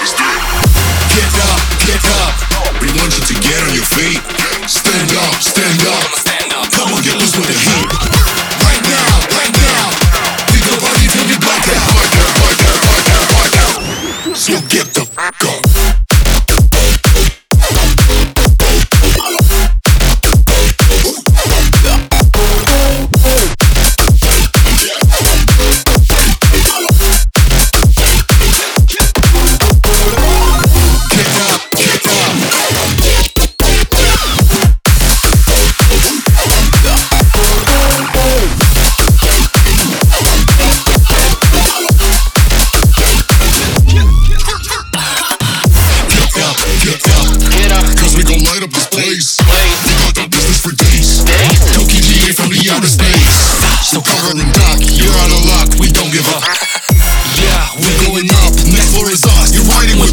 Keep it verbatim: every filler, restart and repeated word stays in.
Get up, get up. We want you to get on your feet. Stand up, stand up. Come on, get loose with the heat. Right now, right now. We go party till we black out. Black out, black out, black out, black out. So get the fuck up. So cover and duck, you're out of luck, we don't give up. Yeah, we're going up, next floor is us. You're riding with